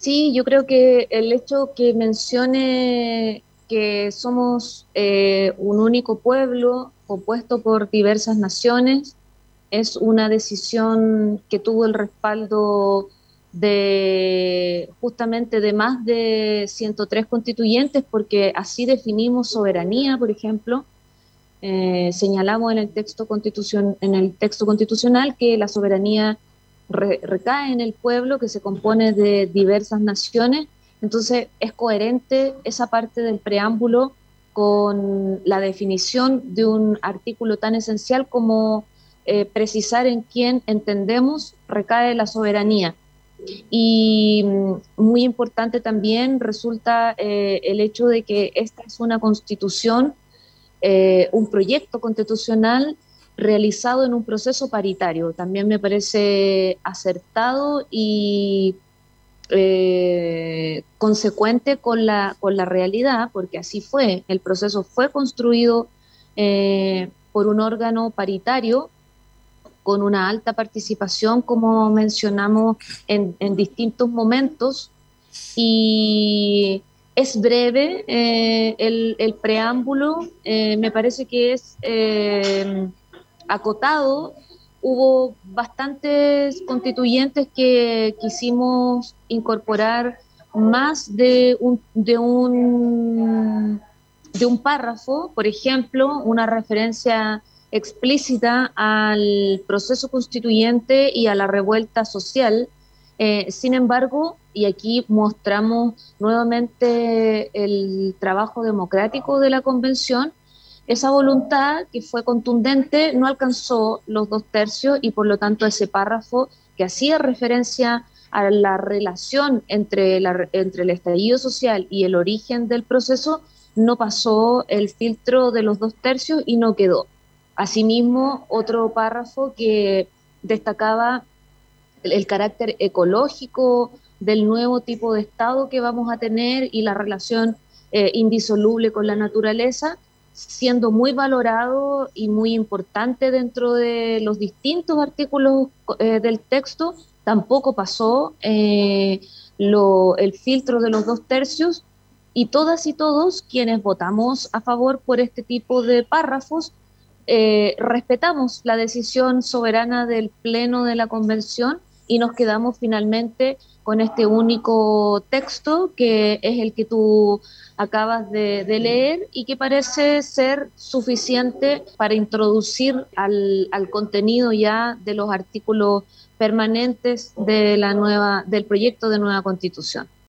Sí, yo creo que el hecho que mencione que somos un único pueblo compuesto por diversas naciones es una decisión que tuvo el respaldo de justamente de más de 103 constituyentes, porque así definimos soberanía, por ejemplo. Señalamos en el texto constitucional que la soberanía recae en el pueblo, que se compone de diversas naciones. Entonces es coherente esa parte del preámbulo con la definición de un artículo tan esencial como precisar en quién entendemos recae la soberanía. Y muy importante también resulta el hecho de que esta es una constitución, un proyecto constitucional realizado en un proceso paritario. También me parece acertado y consecuente con la realidad, porque así fue. El proceso fue construido por un órgano paritario con una alta participación, como mencionamos en distintos momentos, y es breve el preámbulo, me parece que es acotado. Hubo bastantes constituyentes que quisimos incorporar más de un párrafo, por ejemplo, una referencia explícita al proceso constituyente y a la revuelta social. Sin embargo, y aquí mostramos nuevamente el trabajo democrático de la Convención, esa voluntad que fue contundente no alcanzó los 2/3 y por lo tanto ese párrafo que hacía referencia a la relación entre el estallido social y el origen del proceso no pasó el filtro de los 2/3 y no quedó. Asimismo, otro párrafo que destacaba el carácter ecológico del nuevo tipo de Estado que vamos a tener y la relación indisoluble con la naturaleza, siendo muy valorado y muy importante dentro de los distintos artículos del texto. Tampoco pasó el filtro de los 2/3 y todas y todos quienes votamos a favor por este tipo de párrafos respetamos la decisión soberana del Pleno de la Convención y nos quedamos finalmente con este único texto que es el que tú acabas de leer y que parece ser suficiente para introducir al contenido ya de los artículos permanentes de del proyecto de nueva Constitución.